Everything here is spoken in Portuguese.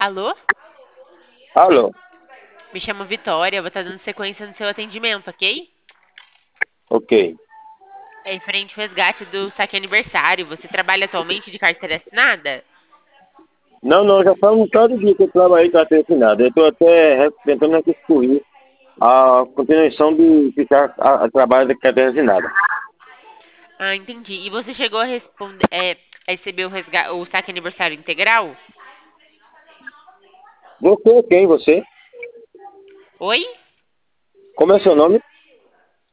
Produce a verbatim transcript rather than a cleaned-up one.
Alô? Alô, Me chamo Vitória, vou estar dando sequência no seu atendimento, ok? ok. É referente ao resgate do saque aniversário. Você trabalha atualmente de carteira assinada? Não, não, já faz um tanto de dia que eu trabalhei com carteira assinada. Eu estou até re- tentando aqui excluir a continuação de ficar a, a trabalho da carteira assinada. Ah, entendi. E você chegou a responder, é, a receber o, resga- o saque aniversário integral? Você, quem você? Oi? Como é seu nome?